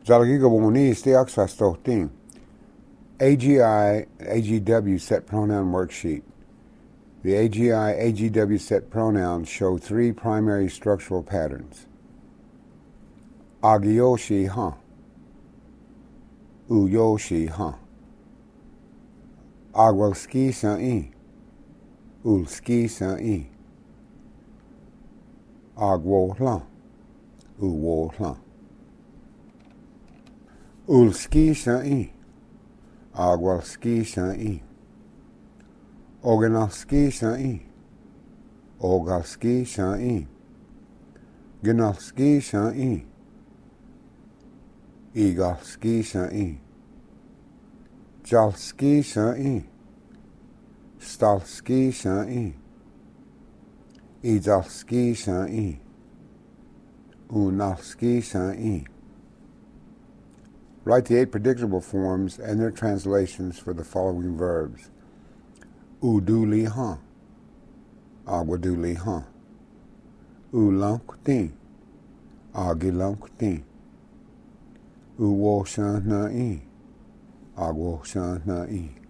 Zalagiga Stiaxastotin. AGI AGW set pronoun worksheet. The AGI AGW set pronouns show three primary structural patterns. Agyoshi ha. Uyoshi ha. Agwalski sa'i. Ulski sa'i. Agwohla. Uwohla. Ulski sa'i. Agwalski sa'i. Oganalski sa'i. Ogalski sa'i. Ginalski sa'i. Igalski sa'i. Jalski sa'i. Stalski sa'i. Idalski sa'i. Unalski sa'i. Write the 8 predictable forms and their translations for the following verbs. Uduli ha. Agwaduli ha. Ulamkutin. Agilamkutin. Uwoshan na'i. Agwoshan na'i.